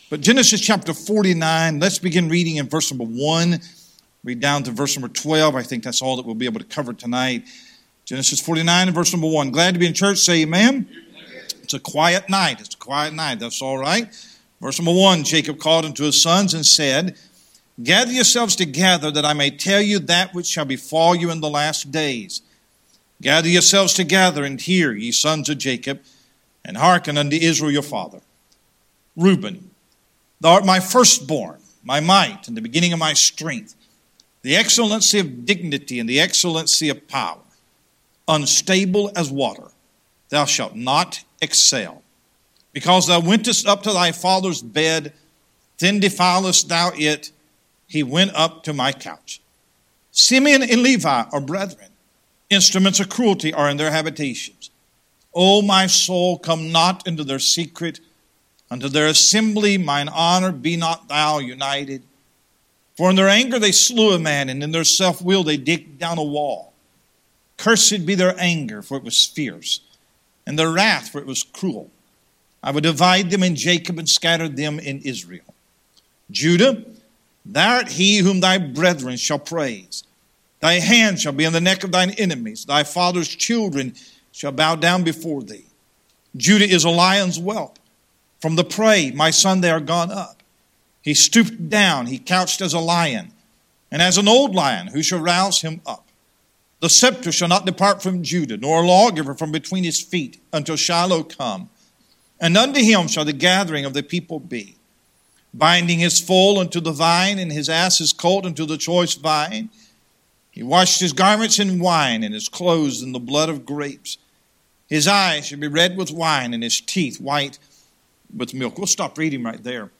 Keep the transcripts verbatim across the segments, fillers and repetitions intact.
But Genesis chapter forty-nine, let's begin reading in verse number one. Read down to verse number twelve. I think that's all that we'll be able to cover tonight. Genesis forty-nine and verse number one. Glad to be in church. Say amen. It's a quiet night. It's a quiet night. That's all right. Verse number one, Jacob called unto his sons and said, Gather yourselves together that I may tell you that which shall befall you in the last days. Gather yourselves together and hear, ye sons of Jacob, and hearken unto Israel your father. Reuben, thou art my firstborn, my might, and the beginning of my strength, the excellency of dignity and the excellency of power. Unstable as water, thou shalt not excel. Because thou wentest up to thy father's bed, then defilest thou it. He went up to my couch. Simeon and Levi are brethren. Instruments of cruelty are in their habitations. O my soul, come not into their secret. Unto their assembly mine honor be not thou united. For in their anger they slew a man, and in their self-will they digged down a wall. Cursed be their anger, for it was fierce, and their wrath, for it was cruel. I will divide them in Jacob and scatter them in Israel. Judah, thou art he whom thy brethren shall praise. Thy hand shall be on the neck of thine enemies. Thy father's children shall bow down before thee. Judah is a lion's whelp. From the prey, my son, they are gone up. He stooped down, he couched as a lion, and as an old lion, who shall rouse him up? The scepter shall not depart from Judah, nor a lawgiver from between his feet, until Shiloh come. And unto him shall the gathering of the people be, binding his foal unto the vine, and his ass's colt unto the choice vine. He washed his garments in wine, and his clothes in the blood of grapes. His eyes shall be red with wine, and his teeth white with milk. We'll stop reading right there.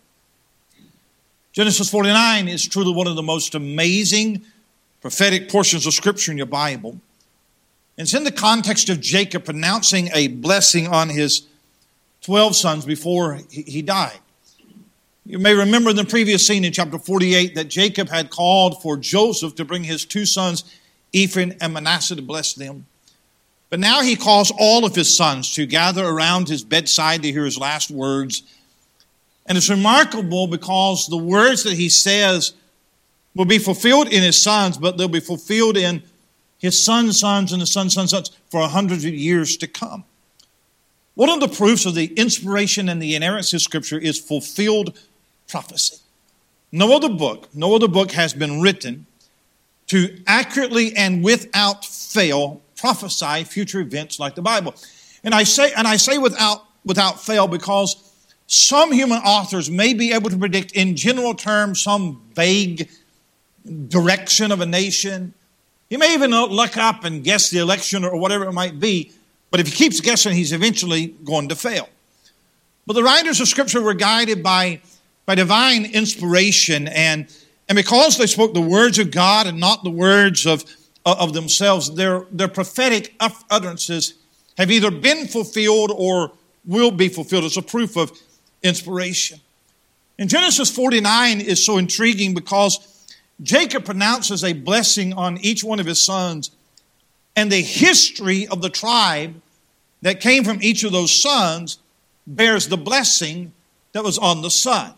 Genesis forty-nine is truly one of the most amazing prophetic portions of Scripture in your Bible. It's in the context of Jacob pronouncing a blessing on his twelve sons before he died. You may remember in the previous scene in chapter forty-eight that Jacob had called for Joseph to bring his two sons, Ephraim and Manasseh, to bless them. But now he calls all of his sons to gather around his bedside to hear his last words. And it's remarkable because the words that he says will be fulfilled in his sons, but they'll be fulfilled in his sons' sons and his sons' sons' sons for a hundred years to come. One of the proofs of the inspiration and the inerrancy of Scripture is fulfilled prophecy. No other book, no other book has been written to accurately and without fail prophesy future events like the Bible. And I say, and I say without without fail because some human authors may be able to predict in general terms some vague direction of a nation. He may even look up and guess the election or whatever it might be. But if he keeps guessing, he's eventually going to fail. But the writers of Scripture were guided by, by divine inspiration. And, and because they spoke the words of God and not the words of, of themselves, their, their prophetic utterances have either been fulfilled or will be fulfilled. It's a proof of inspiration. And Genesis forty-nine is so intriguing because Jacob pronounces a blessing on each one of his sons, and the history of the tribe that came from each of those sons bears the blessing that was on the son.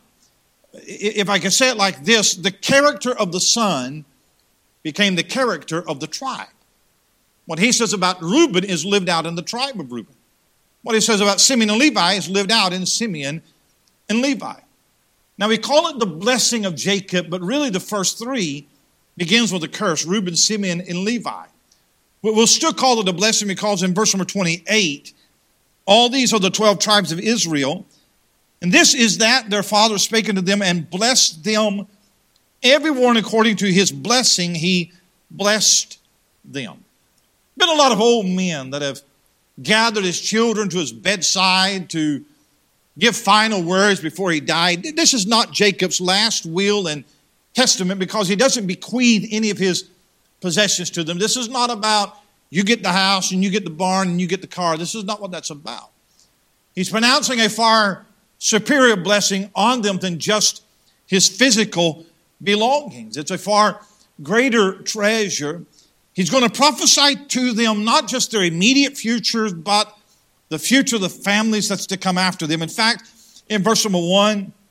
If I can say it like this, the character of the son became the character of the tribe. What he says about Reuben is lived out in the tribe of Reuben. What he says about Simeon and Levi is lived out in Simeon and Levi. Now we call it the blessing of Jacob, but really the first three begins with a curse, Reuben, Simeon, and Levi. We'll still call it a blessing because in verse number twenty-eight, all these are the twelve tribes of Israel. And this is that their father spake unto them and blessed them, everyone according to his blessing, he blessed them. Been a lot of old men that have gathered his children to his bedside to give final words before he died. This is not Jacob's last will and testament because he doesn't bequeath any of his possessions to them. This is not about you get the house and you get the barn and you get the car. This is not what that's about. He's pronouncing a far superior blessing on them than just his physical belongings. It's a far greater treasure. He's going to prophesy to them not just their immediate futures, but the future of the families that's to come after them. In fact, in verse number one,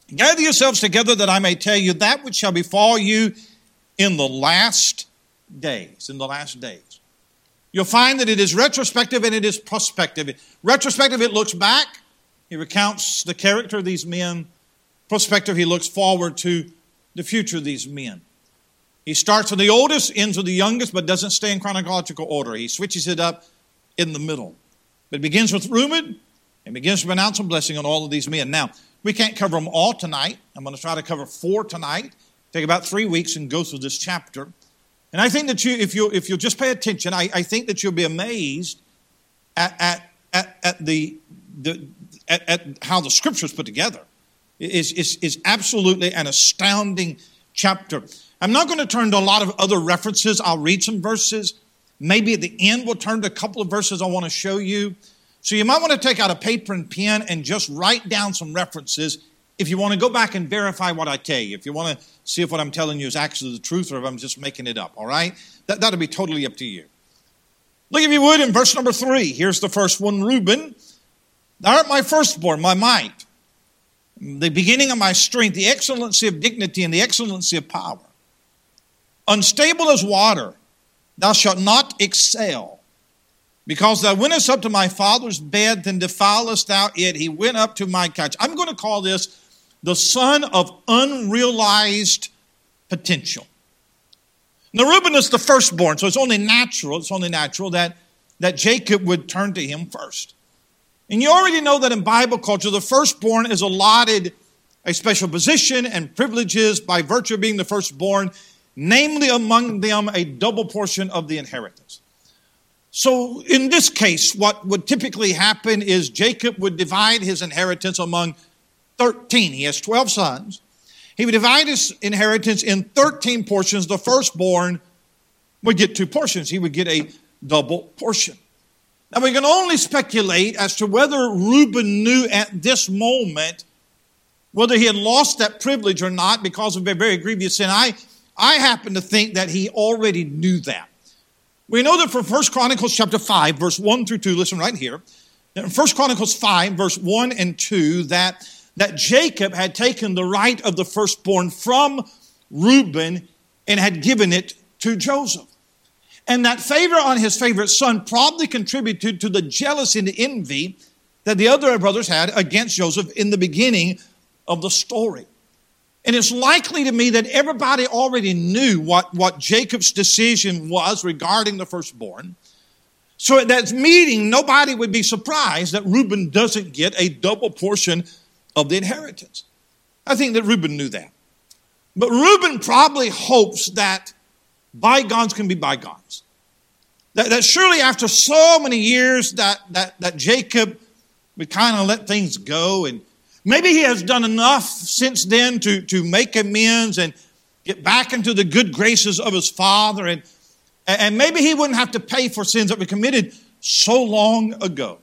Gather yourselves together that I may tell you that which shall befall you in the last days. In the last days. You'll find that it is retrospective and it is prospective. Retrospective, it looks back. He recounts the character of these men. Prospective, he looks forward to the future of these men. He starts with the oldest, ends with the youngest, but doesn't stay in chronological order. He switches it up in the middle. But it begins with Reuben and begins to pronounce a blessing on all of these men. Now, we can't cover them all tonight. I'm going to try to cover four tonight. Take about three weeks and go through this chapter. And I think that you, if you if you'll just pay attention, I, I think that you'll be amazed at at at, at the the at, at how the Scripture is put together. It is is is absolutely an astounding chapter. I'm not going to turn to a lot of other references. I'll read some verses. Maybe at the end we'll turn to a couple of verses I want to show you. So you might want to take out a paper and pen and just write down some references if you want to go back and verify what I tell you. If you want to see if what I'm telling you is actually the truth or if I'm just making it up, all right? That, that'll be totally up to you. Look, if you would, in verse number three. Here's the first one. Reuben, thou art my firstborn, my might, the beginning of my strength, the excellency of dignity and the excellency of power. Unstable as water, thou shalt not excel. Because thou wentest up to my father's bed, then defilest thou it. He went up to my couch. I'm going to call this the son of unrealized potential. Now, Reuben is the firstborn, so it's only natural, it's only natural that, that Jacob would turn to him first. And you already know that in Bible culture, the firstborn is allotted a special position and privileges by virtue of being the firstborn, namely among them a double portion of the inheritance. So in this case, what would typically happen is Jacob would divide his inheritance among thirteen. He has twelve sons. He would divide his inheritance in thirteen portions. The firstborn would get two portions. He would get a double portion. Now we can only speculate as to whether Reuben knew at this moment whether he had lost that privilege or not because of a very grievous sin. I, I happen to think that he already knew that. We know that from First Chronicles chapter five, verse one through two, listen right here. In First Chronicles five, verse one and two, that, that Jacob had taken the right of the firstborn from Reuben and had given it to Joseph. And that favor on his favorite son probably contributed to the jealousy and the envy that the other brothers had against Joseph in the beginning of the story. And it's likely to me that everybody already knew what, what Jacob's decision was regarding the firstborn. So at that meeting, nobody would be surprised that Reuben doesn't get a double portion of the inheritance. I think that Reuben knew that. But Reuben probably hopes that bygones can be bygones. That, that surely after so many years that, that, that Jacob would kind of let things go, and maybe he has done enough since then to, to make amends and get back into the good graces of his father. And, and maybe he wouldn't have to pay for sins that were committed so long ago.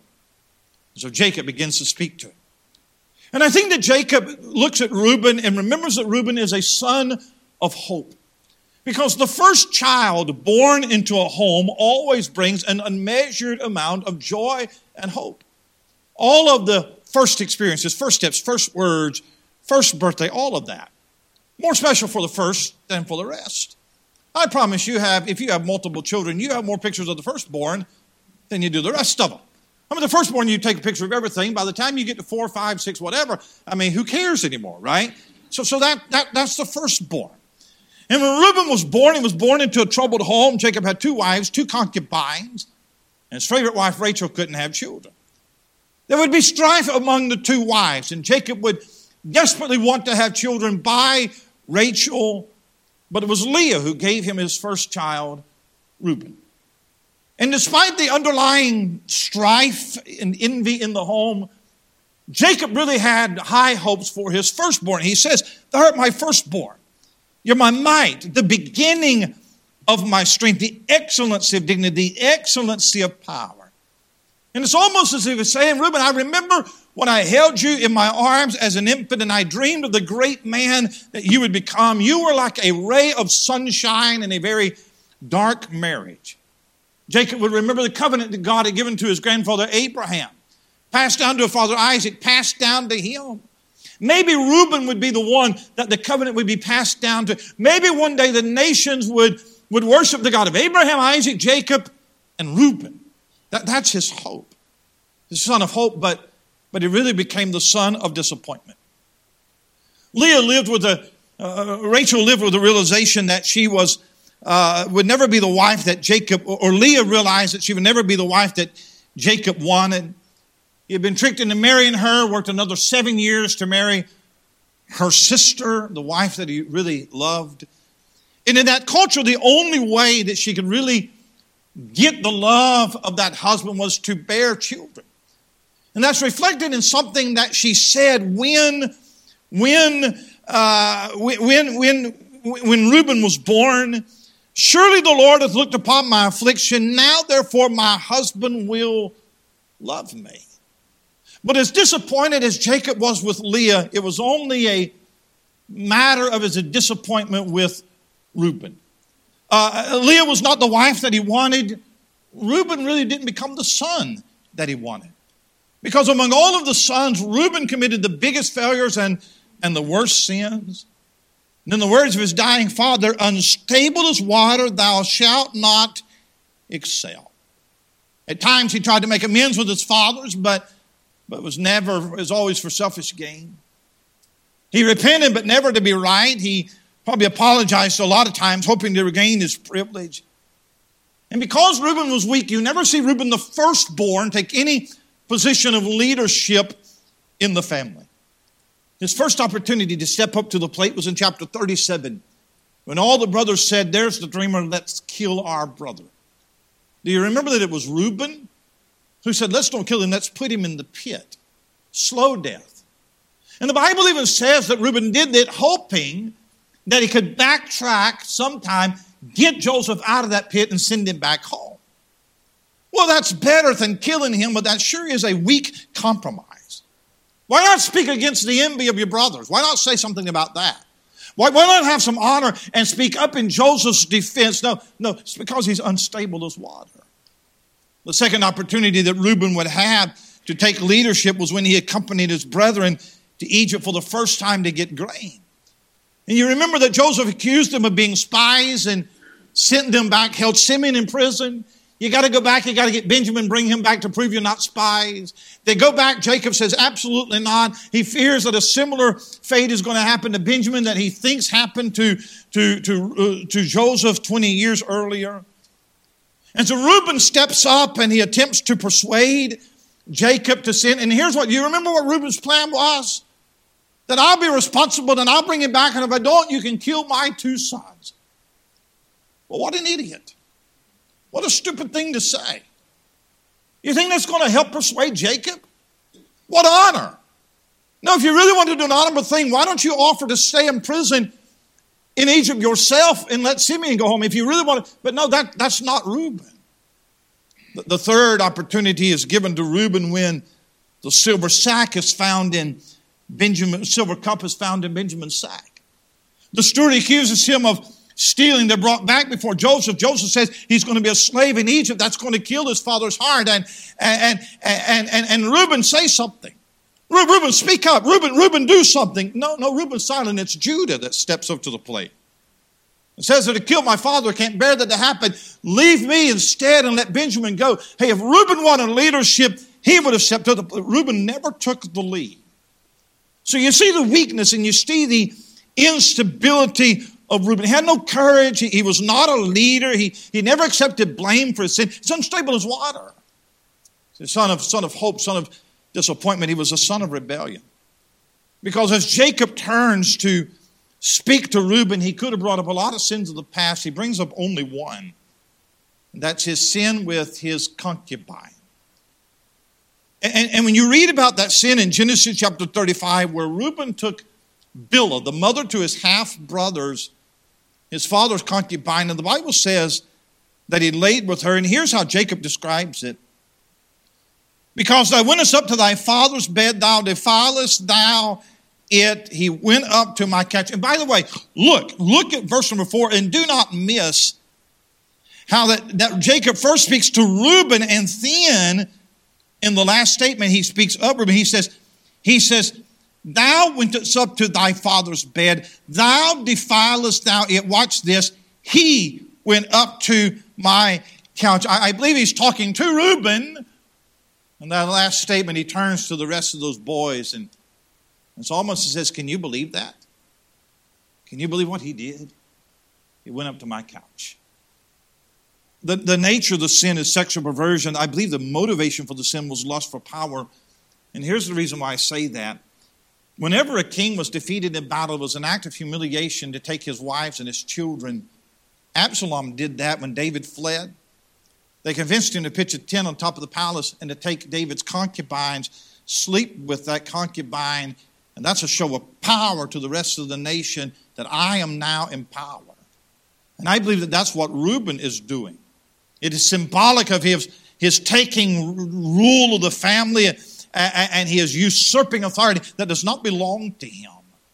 So Jacob begins to speak to him. And I think that Jacob looks at Reuben and remembers that Reuben is a son of hope. Because the first child born into a home always brings an unmeasured amount of joy and hope. All of the first experiences, first steps, first words, first birthday, all of that. More special for the first than for the rest. I promise you have, if you have multiple children, you have more pictures of the firstborn than you do the rest of them. I mean, the firstborn, you take a picture of everything. By the time you get to four, five, six, whatever, I mean, who cares anymore, right? So, so that, that that's the firstborn. And when Reuben was born, he was born into a troubled home. Jacob had two wives, two concubines, and his favorite wife, Rachel, couldn't have children. There would be strife among the two wives, and Jacob would desperately want to have children by Rachel, but it was Leah who gave him his first child, Reuben. And despite the underlying strife and envy in the home, Jacob really had high hopes for his firstborn. He says, "Thou art my firstborn. You're my might, the beginning of my strength, the excellency of dignity, the excellency of power." And it's almost as if he's saying, Reuben, I remember when I held you in my arms as an infant and I dreamed of the great man that you would become. You were like a ray of sunshine in a very dark marriage. Jacob would remember the covenant that God had given to his grandfather Abraham, passed down to his father Isaac, passed down to him. Maybe Reuben would be the one that the covenant would be passed down to. Maybe one day the nations would, would worship the God of Abraham, Isaac, Jacob, and Reuben. That, that's his hope. The son of hope, but, but he really became the son of disappointment. Leah lived with a, uh, Rachel lived with the realization that she was, uh, would never be the wife that Jacob, or, or Leah realized that she would never be the wife that Jacob wanted. He had been tricked into marrying her, worked another seven years to marry her sister, the wife that he really loved. And in that culture, the only way that she could really get the love of that husband was to bear children. And that's reflected in something that she said when, when, uh, when, when, when Reuben was born. Surely the Lord hath looked upon my affliction. Now, therefore, my husband will love me. But as disappointed as Jacob was with Leah, it was only a matter of his disappointment with Reuben. Uh, Leah was not the wife that he wanted. Reuben really didn't become the son that he wanted. Because among all of the sons, Reuben committed the biggest failures and, and the worst sins. And in the words of his dying father, unstable as water, thou shalt not excel. At times he tried to make amends with his fathers, but but was never, was always for selfish gain. He repented, but never to be right. He probably apologized a lot of times, hoping to regain his privilege. And because Reuben was weak, you never see Reuben the firstborn take any position of leadership in the family. His first opportunity to step up to the plate was in chapter thirty-seven, when all the brothers said, there's the dreamer, let's kill our brother. Do you remember that it was Reuben who said, let's don't kill him, let's put him in the pit. Slow death. And the Bible even says that Reuben did that hoping that he could backtrack sometime, get Joseph out of that pit and send him back home. Well, that's better than killing him, but that sure is a weak compromise. Why not speak against the envy of your brothers? Why not say something about that? Why, why not have some honor and speak up in Joseph's defense? No, no, it's because he's unstable as water. The second opportunity that Reuben would have to take leadership was when he accompanied his brethren to Egypt for the first time to get grain. And you remember that Joseph accused them of being spies and sent them back, held Simeon in prison. You got to go back, you got to get Benjamin, bring him back to prove you're not spies. They go back, Jacob says, absolutely not. He fears that a similar fate is going to happen to Benjamin that he thinks happened to, to, to, uh, to Joseph twenty years earlier. And so Reuben steps up and he attempts to persuade Jacob to sin. And here's what, you remember what Reuben's plan was? That I'll be responsible and I'll bring him back, and if I don't, you can kill my two sons. Well, what an idiot. What a stupid thing to say. You think that's going to help persuade Jacob? What honor. No, if you really want to do an honorable thing, why don't you offer to stay in prison in Egypt yourself and let Simeon go home if you really want to. But no, that, that's not Reuben. The, the third opportunity is given to Reuben when the silver sack is found in Benjamin, silver cup is found in Benjamin's sack. The steward accuses him of stealing. They're brought back before Joseph. Joseph says he's going to be a slave in Egypt. That's going to kill his father's heart. And, and, and, and, and Reuben, say something. Reuben, speak up. Reuben, Reuben, do something. No, no, Reuben's silent. It's Judah that steps up to the plate. It says that to kill my father, can't bear that to happen. Leave me instead and let Benjamin go. Hey, if Reuben wanted leadership, he would have stepped to the plate. Reuben never took the lead. So you see the weakness and you see the instability of Reuben. He had no courage. He, he was not a leader. He, he never accepted blame for his sin. He's unstable as water. He's a son of, son of hope, son of disappointment. He was a son of rebellion. Because as Jacob turns to speak to Reuben, he could have brought up a lot of sins of the past. He brings up only one. And that's his sin with his concubine. And, and when you read about that sin in Genesis chapter thirty-five, where Reuben took Bilhah, the mother to his half-brothers, his father's concubine, and the Bible says that he laid with her. And here's how Jacob describes it. Because thou wentest up to thy father's bed, thou defilest thou it. He went up to my couch. And by the way, look, look at verse number four, and do not miss how that, that Jacob first speaks to Reuben, and then in the last statement he speaks of Reuben. He says, he says, Thou wentest up to thy father's bed. Thou defilest thou it. Watch this. He went up to my couch. I, I believe he's talking to Reuben. And that last statement, he turns to the rest of those boys. And it's almost as says, can you believe that? Can you believe what he did? He went up to my couch. The, the nature of the sin is sexual perversion. I believe the motivation for the sin was lust for power. And here's the reason why I say that. Whenever a king was defeated in battle, it was an act of humiliation to take his wives and his children. Absalom did that when David fled. They convinced him to pitch a tent on top of the palace and to take David's concubines, sleep with that concubine, and that's a show of power to the rest of the nation that I am now in power. And I believe that that's what Reuben is doing. It is symbolic of his, his taking rule of the family, and he is usurping authority that does not belong to him.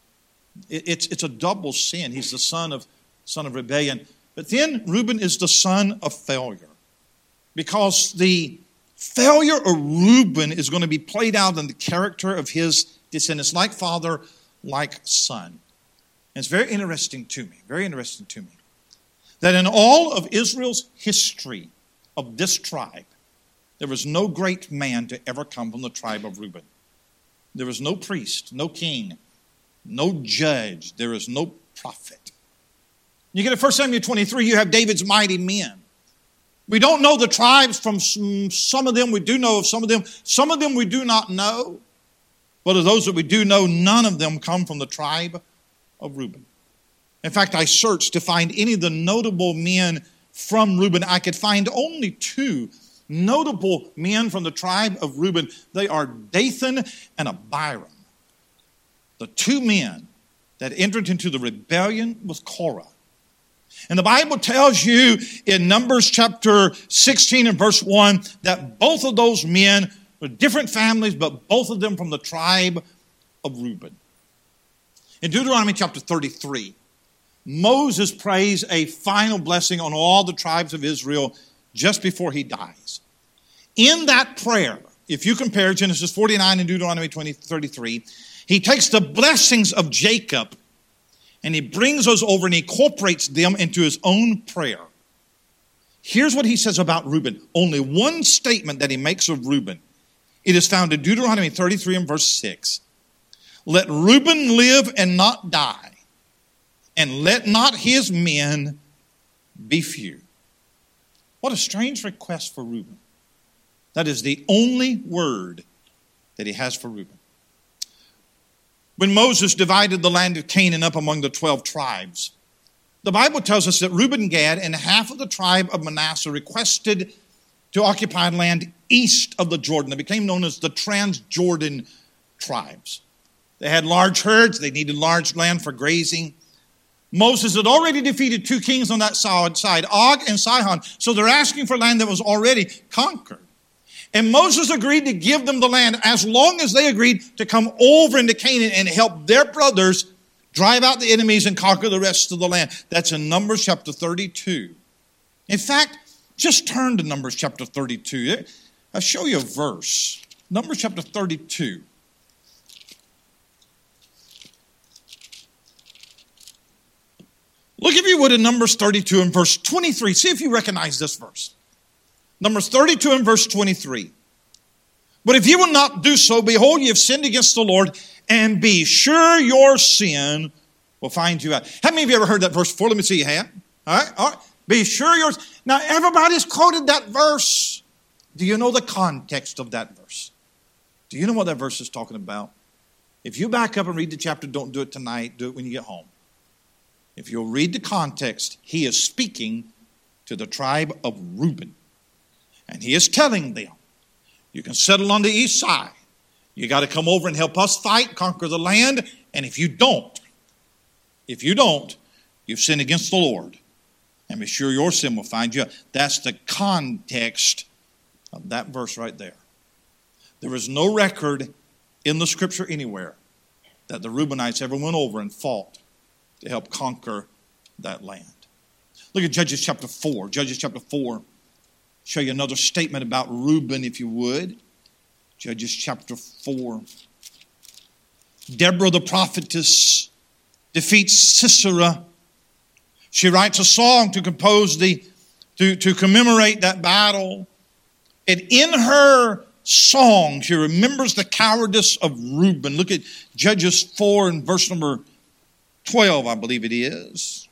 It's, it's a double sin. He's the son of, son of rebellion. But then Reuben is the son of failure. Because the failure of Reuben is going to be played out in the character of his descendants, like father, like son. And it's very interesting to me, very interesting to me, that in all of Israel's history of this tribe, there was no great man to ever come from the tribe of Reuben. There was no priest, no king, no judge. There is no prophet. You get to First Samuel twenty-three, you have David's mighty men. We don't know the tribes from some of them. We do know of some of them. Some of them we do not know. But of those that we do know, none of them come from the tribe of Reuben. In fact, I searched to find any of the notable men from Reuben. I could find only two notable men from the tribe of Reuben. They are Dathan and Abiram. The two men that entered into the rebellion with Korah. And the Bible tells you in Numbers chapter sixteen and verse one that both of those men were different families, but both of them from the tribe of Reuben. In Deuteronomy chapter thirty-three, Moses prays a final blessing on all the tribes of Israel just before he dies. In that prayer, if you compare Genesis forty-nine and Deuteronomy thirty-three, he takes the blessings of Jacob and he brings those over and he incorporates them into his own prayer. Here's what he says about Reuben. Only one statement that he makes of Reuben. It is found in Deuteronomy thirty-three and verse six. Let Reuben live and not die, and let not his men be few. What a strange request for Reuben. That is the only word that he has for Reuben. When Moses divided the land of Canaan up among the twelve tribes, the Bible tells us that Reuben, Gad, and half of the tribe of Manasseh requested to occupy land east of the Jordan. They became known as the Transjordan tribes. They had large herds. They needed large land for grazing. Moses had already defeated two kings on that side, Og and Sihon. So they're asking for land that was already conquered. And Moses agreed to give them the land as long as they agreed to come over into Canaan and help their brothers drive out the enemies and conquer the rest of the land. That's in Numbers chapter thirty-two. In fact, just turn to Numbers chapter thirty-two. I'll show you a verse. Numbers chapter thirty-two. Look, if you would, in Numbers thirty-two and verse twenty-three. See if you recognize this verse. Numbers thirty-two and verse twenty-three. But if you will not do so, behold, you have sinned against the Lord, and be sure your sin will find you out. How many of you ever heard that verse before? Let me see your hand. All right, all right. Be sure yours. Now, everybody's quoted that verse. Do you know the context of that verse? Do you know what that verse is talking about? If you back up and read the chapter, don't do it tonight. Do it when you get home. If you'll read the context, he is speaking to the tribe of Reuben. And he is telling them, you can settle on the east side. You got to come over and help us fight, conquer the land. And if you don't, if you don't, you've sinned against the Lord. And be sure your sin will find you. That's the context of that verse right there. There is no record in the scripture anywhere that the Reubenites ever went over and fought to help conquer that land. Look at Judges chapter four. Judges chapter four. Show you another statement about Reuben, if you would. Judges chapter four. Deborah the prophetess defeats Sisera. She writes a song to compose the, to, to commemorate that battle. And in her song, she remembers the cowardice of Reuben. Look at Judges four and verse number twelve, I believe it is.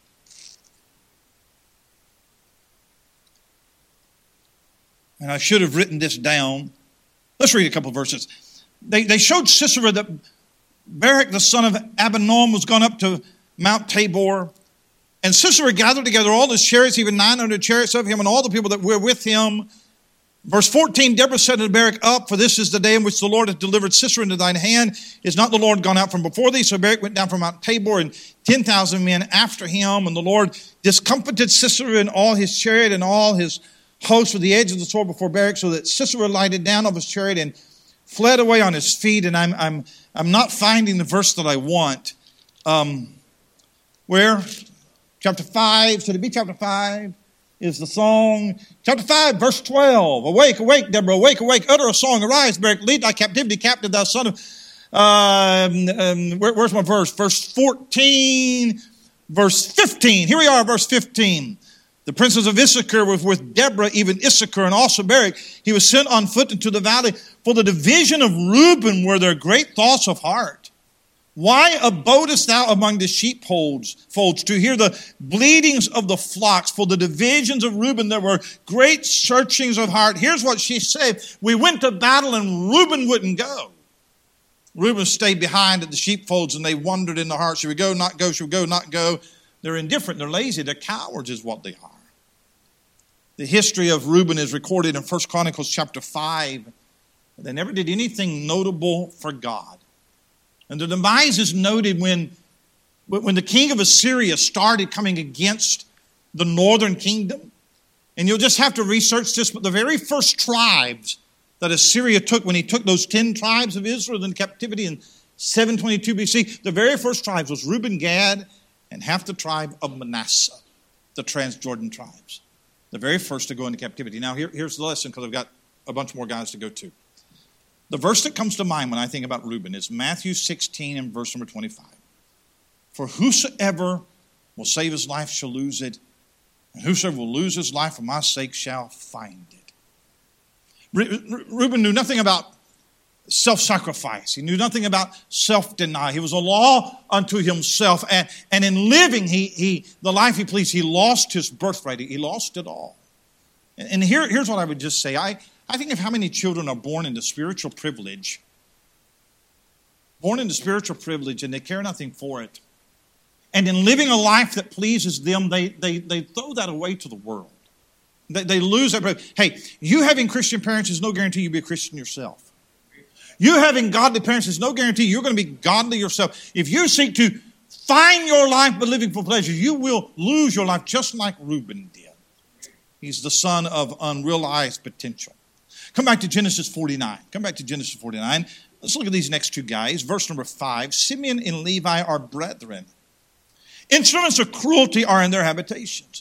And I should have written this down. Let's read a couple of verses. They, they showed Sisera that Barak, the son of Abinoam, was gone up to Mount Tabor. And Sisera gathered together all his chariots, even nine hundred chariots of him, and all the people that were with him. Verse fourteen, Deborah said to Barak, up, for this is the day in which the Lord hath delivered Sisera into thine hand. Is not the Lord gone out from before thee? So Barak went down from Mount Tabor, and ten thousand men after him. And the Lord discomfited Sisera and all his chariot and all his host with the edge of the sword before Barak, so that Sisera lighted down off his chariot and fled away on his feet. And I'm I'm I'm not finding the verse that I want. Um, where? Chapter five. Should it be chapter five? Is the song. Chapter five, verse twelve. Awake, awake, Deborah, awake, awake, utter a song. Arise, Barak, lead thy captivity captive, thou son of... Um, um, where, where's my verse? Verse fourteen, verse fifteen. Here we are, verse fifteen. The princes of Issachar were with Deborah, even Issachar and also Barak. He was sent on foot into the valley. For the division of Reuben were their great thoughts of heart. Why abodest thou among the sheepfolds folds, to hear the bleatings of the flocks? For the divisions of Reuben there were great searchings of heart. Here's what she said. We went to battle and Reuben wouldn't go. Reuben stayed behind at the sheepfolds, and they wondered in their heart. Should we go, not go? Should we go, not go? They're indifferent. They're lazy. They're cowards is what they are. The history of Reuben is recorded in First Chronicles chapter five. They never did anything notable for God. And the demise is noted when, when the king of Assyria started coming against the northern kingdom. And you'll just have to research this, but the very first tribes that Assyria took when he took those ten tribes of Israel in captivity in seven twenty-two B C, the very first tribes was Reuben, Gad, and half the tribe of Manasseh, the Transjordan tribes. The very first to go into captivity. Now, here, here's the lesson, because I've got a bunch more guys to go to. The verse that comes to mind when I think about Reuben is Matthew sixteen and verse number twenty-five. For whosoever will save his life shall lose it, and whosoever will lose his life for my sake shall find it. Reuben knew nothing about self-sacrifice. He knew nothing about self-denial. He was a law unto himself. And, and in living he, he, the life he pleased, he lost his birthright. He lost it all. And, and here, here's what I would just say. I, I think of how many children are born into spiritual privilege. Born into spiritual privilege, and they care nothing for it. And in living a life that pleases them, they, they, they throw that away to the world. They, they lose that privilege. Hey, you having Christian parents is no guarantee you'll be a Christian yourself. You having godly parents is no guarantee you're going to be godly yourself. If you seek to find your life by living for pleasure, you will lose your life just like Reuben did. He's the son of unrealized potential. Come back to Genesis forty-nine. Come back to Genesis forty-nine. Let's look at these next two guys. Verse number five. Simeon and Levi are brethren. Instruments of cruelty are in their habitations.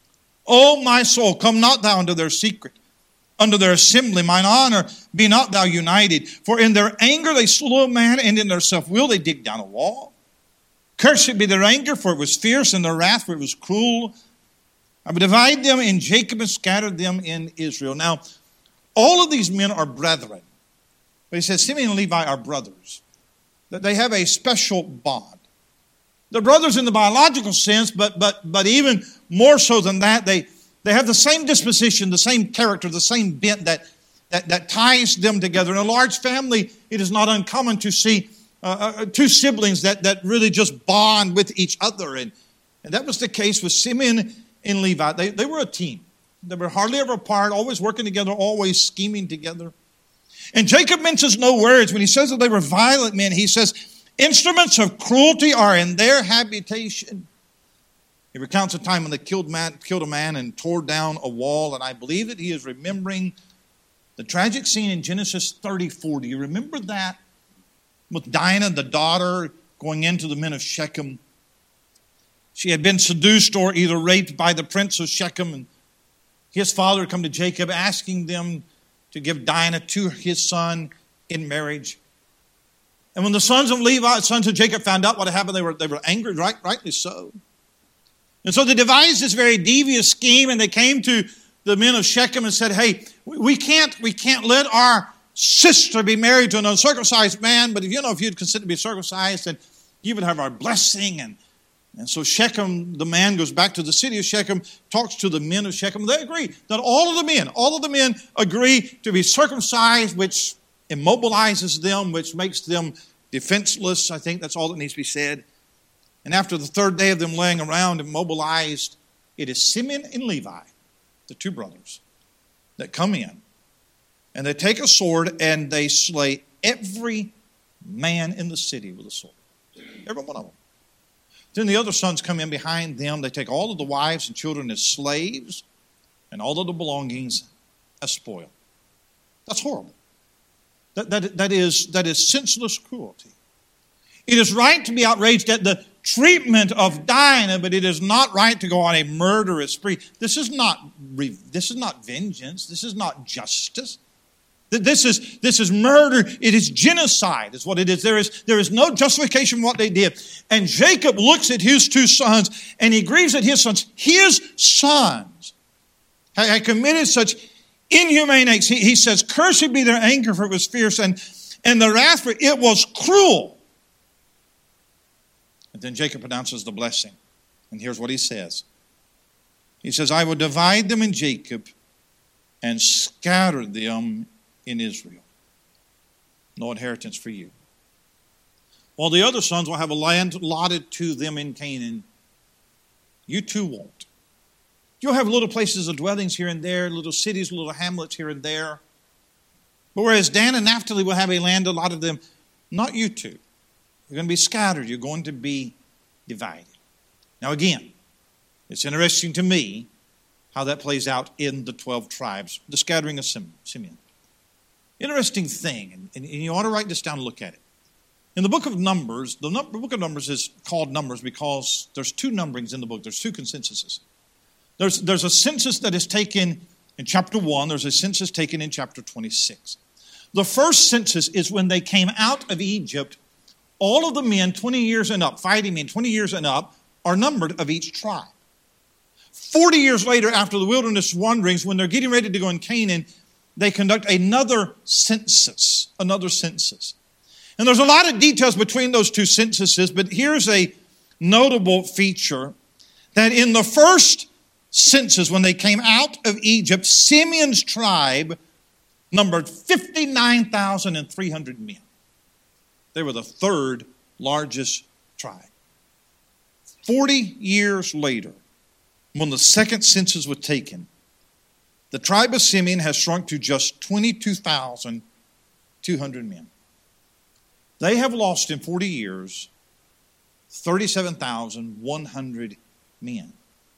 O my soul, come not thou into their secret. Under their assembly, mine honor, be not thou united. For in their anger they slew a man, and in their self-will they dig down a wall. Cursed be their anger, for it was fierce, and their wrath, for it was cruel. I will divide them in Jacob and scatter them in Israel. Now, all of these men are brethren. But he says Simeon and Levi are brothers. That they have a special bond. They're brothers in the biological sense, but but but even more so than that, they They have the same disposition, the same character, the same bent that, that, that ties them together. In a large family, it is not uncommon to see uh, uh, two siblings that, that really just bond with each other. And, and that was the case with Simeon and Levi. They, they were a team. They were hardly ever apart, always working together, always scheming together. And Jacob mentions no words. When he says that they were violent men, he says, instruments of cruelty are in their habitation. He recounts a time when they killed, man, killed a man and tore down a wall. And I believe that he is remembering the tragic scene in Genesis thirty-four. Do you remember that? With Dinah, the daughter, going into the men of Shechem. She had been seduced or either raped by the prince of Shechem. And his father had come to Jacob asking them to give Dinah to his son in marriage. And when the sons of Levi, sons of Jacob found out what had happened, they were, they were angry, right, rightly so. And so they devised this very devious scheme, and they came to the men of Shechem and said, hey, we can't, we can't let our sister be married to an uncircumcised man, but if you know, if you'd consent to be circumcised, then you would have our blessing. And, and so Shechem, the man, goes back to the city of Shechem, talks to the men of Shechem. They agree that all of the men, all of the men agree to be circumcised, which immobilizes them, which makes them defenseless. I think that's all that needs to be said. And after the third day of them laying around immobilized, it is Simeon and Levi, the two brothers, that come in. And they take a sword and they slay every man in the city with a sword. Every one of them. Then the other sons come in behind them. They take all of the wives and children as slaves and all of the belongings as spoil. That's horrible. That, that, that, is, that is senseless cruelty. It is right to be outraged at the treatment of Dinah, but it is not right to go on a murderous spree. This is not, this is not vengeance. This is not justice. This is, this is murder. It is genocide is what it is. There is, there is no justification for what they did. And Jacob looks at his two sons and he grieves at his sons. His sons had committed such inhumane acts. He, he says, cursed be their anger, for it was fierce, and, and the wrath, for it was cruel. And then Jacob pronounces the blessing. And here's what he says. He says, I will divide them in Jacob and scatter them in Israel. No inheritance for you. While the other sons will have a land allotted to them in Canaan, you too won't. You'll have little places of dwellings here and there, little cities, little hamlets here and there. But whereas Dan and Naphtali will have a land allotted to them, not you two. You're going to be scattered. You're going to be divided. Now again, it's interesting to me how that plays out in the twelve tribes, the scattering of Simeon. Interesting thing, and, and you ought to write this down and look at it. In the book of Numbers, the, num- the book of Numbers is called Numbers because there's two numberings in the book. There's two consensuses. There's, there's a census that is taken in chapter one. There's a census taken in chapter twenty-six. The first census is when they came out of Egypt. All of the men, twenty years and up, fighting men, twenty years and up, are numbered of each tribe. Forty years later, after the wilderness wanderings, when they're getting ready to go in Canaan, they conduct another census, another census. And there's a lot of details between those two censuses, but here's a notable feature, that in the first census, when they came out of Egypt, Simeon's tribe numbered fifty-nine thousand three hundred men. They were the third largest tribe. Forty years later, when the second census was taken, the tribe of Simeon has shrunk to just twenty-two thousand two hundred men. They have lost in forty years thirty-seven thousand one hundred men.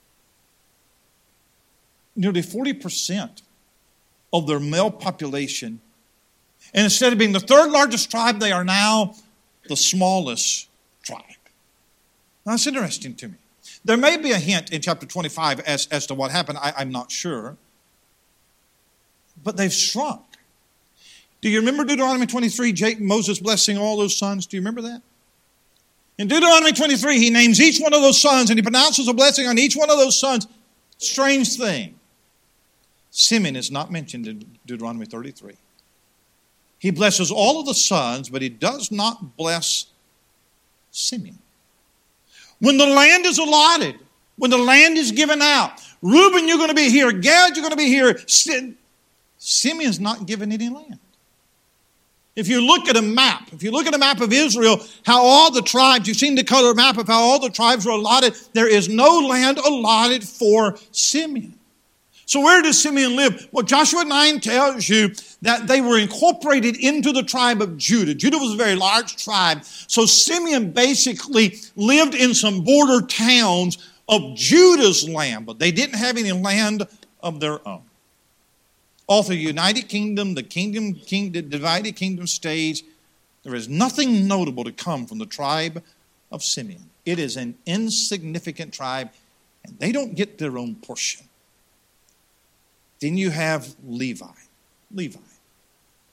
Nearly forty percent of their male population. And instead of being the third largest tribe, they are now the smallest tribe. Now, that's interesting to me. There may be a hint in chapter twenty-five as, as to what happened. I, I'm not sure. But they've shrunk. Do you remember Deuteronomy twenty-three, Jake, Moses blessing all those sons? Do you remember that? In Deuteronomy twenty-three, he names each one of those sons and he pronounces a blessing on each one of those sons. Strange thing. Simeon is not mentioned in Deuteronomy thirty-three. He blesses all of the sons, but he does not bless Simeon. When the land is allotted, when the land is given out, Reuben, you're going to be here. Gad, you're going to be here. Simeon's not given any land. If you look at a map, if you look at a map of Israel, how all the tribes, you've seen the color map of how all the tribes were allotted. There is no land allotted for Simeon. So where does Simeon live? Well, Joshua nine tells you that they were incorporated into the tribe of Judah. Judah was a very large tribe. So Simeon basically lived in some border towns of Judah's land, but they didn't have any land of their own. All through the United Kingdom, the kingdom, king, the divided kingdom stage, there is nothing notable to come from the tribe of Simeon. It is an insignificant tribe, and they don't get their own portion. Then you have Levi. Levi.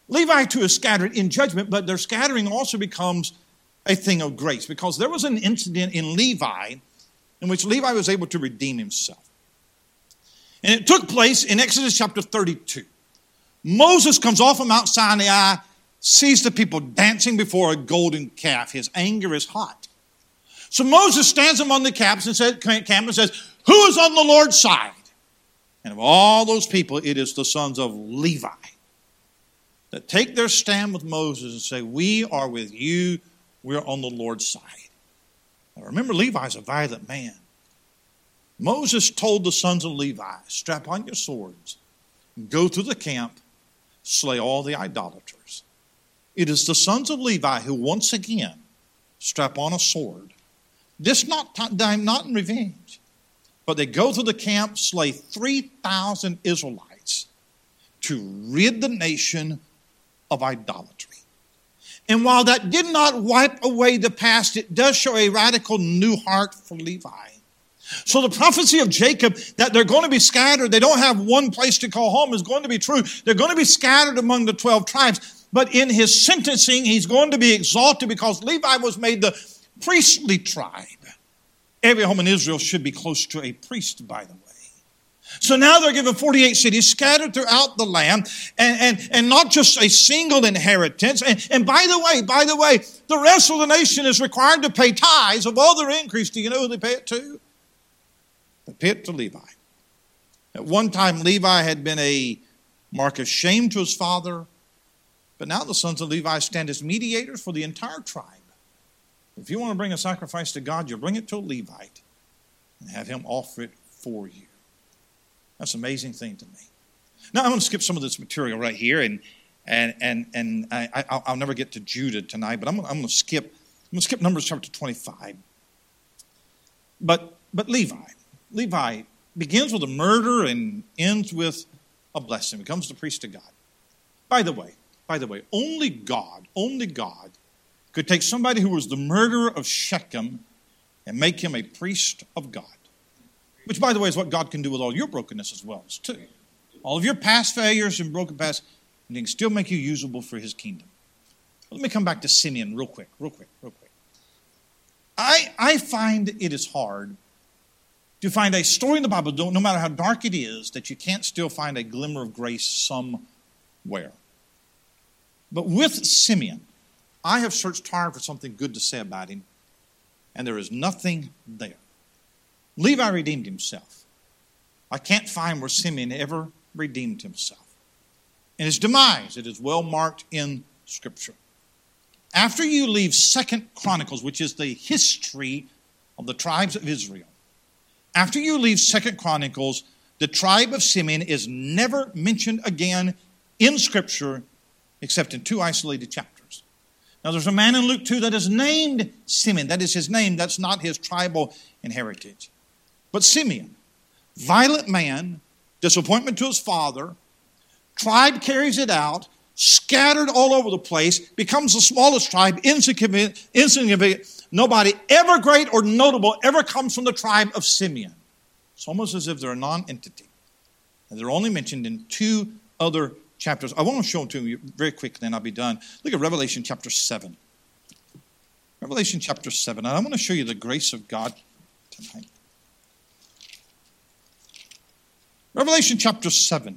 Levi too is scattered in judgment, but their scattering also becomes a thing of grace, because there was an incident in Levi in which Levi was able to redeem himself. And it took place in Exodus chapter thirty-two. Moses comes off of Mount Sinai, sees the people dancing before a golden calf. His anger is hot. So Moses stands among the camps and says, camp and says, who is on the Lord's side? And of all those people, it is the sons of Levi that take their stand with Moses and say, we are with you, we're on the Lord's side. Now remember, Levi is a violent man. Moses told the sons of Levi, strap on your swords, go through the camp, slay all the idolaters. It is the sons of Levi who once again strap on a sword. This not time not in revenge, but they go through the camp, slay three thousand Israelites to rid the nation of idolatry. And while that did not wipe away the past, it does show a radical new heart for Levi. So the prophecy of Jacob that they're going to be scattered, they don't have one place to call home, is going to be true. They're going to be scattered among the twelve tribes. But in his sentencing, he's going to be exalted because Levi was made the priestly tribe. Every home in Israel should be close to a priest, by the way. So now they're given forty-eight cities scattered throughout the land, and, and, and not just a single inheritance. And, and by the way, by the way, the rest of the nation is required to pay tithes of all their increase. Do you know who they pay it to? They pay it to Levi. At one time, Levi had been a mark of shame to his father, but now the sons of Levi stand as mediators for the entire tribe. If you want to bring a sacrifice to God, you'll bring it to a Levite and have him offer it for you. That's an amazing thing to me. Now, I'm going to skip some of this material right here, and and and and I, I, I'll never get to Judah tonight, but I'm, I'm going to skip. I'm going to skip Numbers chapter twenty-five. But but Levi, Levi begins with a murder and ends with a blessing. Becomes the priest of God. By the way, by the way, only God, only God could take somebody who was the murderer of Shechem and make him a priest of God. Which, by the way, is what God can do with all your brokenness as well, too. All of your past failures and broken past, and he can still make you usable for his kingdom. Let me come back to Simeon real quick, real quick, real quick. I, I find it is hard to find a story in the Bible, no matter how dark it is, that you can't still find a glimmer of grace somewhere. But with Simeon, I have searched hard for something good to say about him, and there is nothing there. Levi redeemed himself. I can't find where Simeon ever redeemed himself. And his demise, it is well marked in Scripture. After you leave Second Chronicles, which is the history of the tribes of Israel, after you leave Second Chronicles, the tribe of Simeon is never mentioned again in Scripture except in two isolated chapters. Now, there's a man in Luke two that is named Simeon. That is his name. That's not his tribal inheritance. But Simeon, violent man, disappointment to his father, tribe carries it out, scattered all over the place, becomes the smallest tribe, insignificant, insignificant. Nobody ever great or notable ever comes from the tribe of Simeon. It's almost as if they're a non-entity. And they're only mentioned in two other chapters. I want to show them to you very quickly, and I'll be done. Look at Revelation chapter seven. Revelation chapter seven. And I want to show you the grace of God tonight. Revelation chapter seven.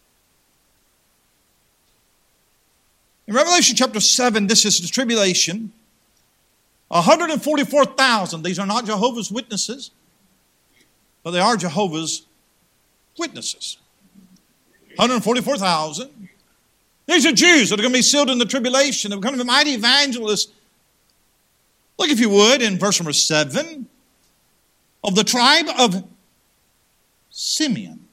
In Revelation chapter seven, this is the tribulation. one hundred forty-four thousand. These are not Jehovah's Witnesses, but they are Jehovah's Witnesses. one hundred forty-four thousand. These are Jews that are going to be sealed in the tribulation. They're going to be mighty evangelists. Look, if you would, in verse number seven. Of the tribe of Simeon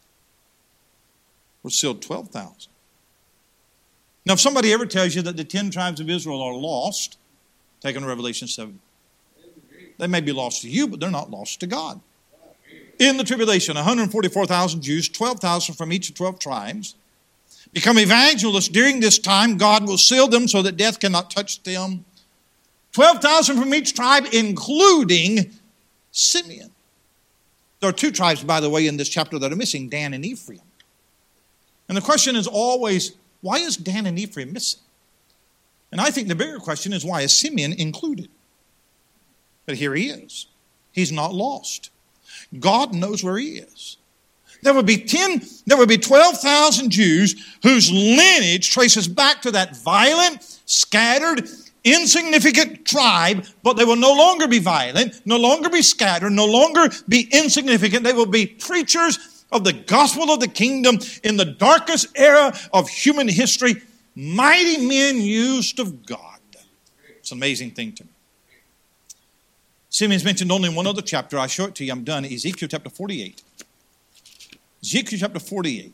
were sealed twelve thousand. Now, if somebody ever tells you that the ten tribes of Israel are lost, take on Revelation seven. They may be lost to you, but they're not lost to God. In the tribulation, one hundred forty-four thousand Jews, twelve thousand from each of twelve tribes, become evangelists. During this time, God will seal them so that death cannot touch them. twelve thousand from each tribe, including Simeon. There are two tribes, by the way, in this chapter that are missing, Dan and Ephraim. And the question is always, Why is Dan and Ephraim missing? And I think the bigger question is, why is Simeon included? But here he is. He's not lost. God knows where he is. There would be ten, there would be twelve thousand Jews whose lineage traces back to that violent, scattered, insignificant tribe, but they will no longer be violent, no longer be scattered, no longer be insignificant. They will be preachers of the gospel of the kingdom in the darkest era of human history. Mighty men used of God. It's an amazing thing to me. Simeon's mentioned only in one other chapter. I'll show it to you. I'm done. Ezekiel chapter forty-eight. Ezekiel chapter forty-eight.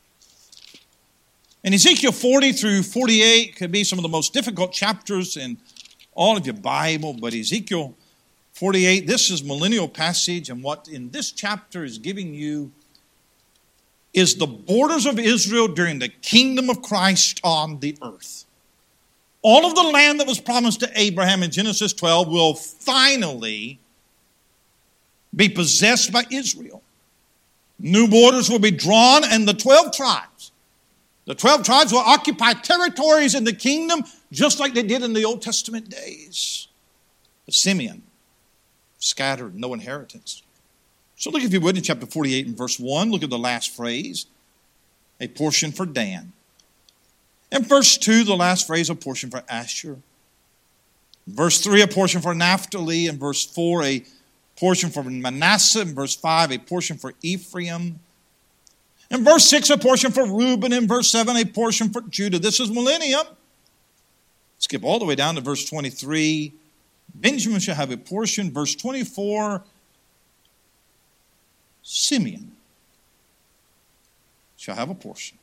And Ezekiel forty through forty-eight could be some of the most difficult chapters in all of your Bible. But Ezekiel forty-eight, this is millennial passage. And what in this chapter is giving you is the borders of Israel during the kingdom of Christ on the earth. All of the land that was promised to Abraham in Genesis twelve will finally be possessed by Israel. New borders will be drawn, and the twelve tribes, the twelve tribes will occupy territories in the kingdom just like they did in the Old Testament days. But Simeon, scattered, no inheritance. So look, if you would, in chapter forty-eight and verse one, look at the last phrase, a portion for Dan. In verse two, the last phrase, a portion for Asher. Verse three, a portion for Naphtali. In verse four, a portion for Manasseh. In verse five, a portion for Ephraim. In verse six, a portion for Reuben. In verse seven, a portion for Judah. This is millennium. Skip all the way down to verse twenty-three. Benjamin shall have a portion. Verse twenty-four, Simeon shall have a portion.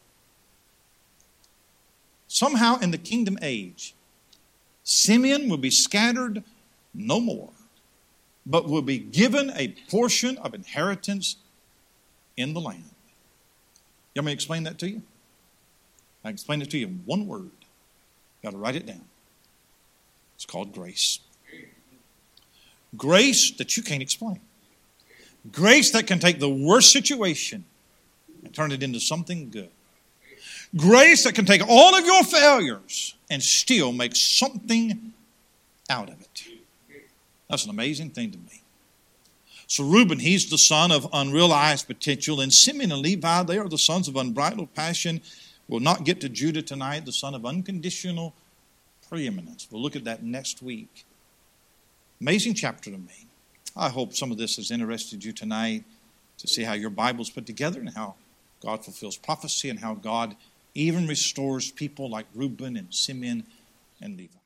Somehow in the kingdom age, Simeon will be scattered no more, but will be given a portion of inheritance in the land. You want me to explain that to you? I can explain it to you in one word. You've got to write it down. It's called grace. Grace that you can't explain. Grace that can take the worst situation and turn it into something good. Grace that can take all of your failures and still make something out of it. That's an amazing thing to me. So Reuben, he's the son of unrealized potential. And Simeon and Levi, they are the sons of unbridled passion. We'll not get to Judah tonight, the son of unconditional preeminence. We'll look at that next week. Amazing chapter to me. I hope some of this has interested you tonight to see how your Bible's put together and how God fulfills prophecy and how God even restores people like Reuben and Simeon and Levi.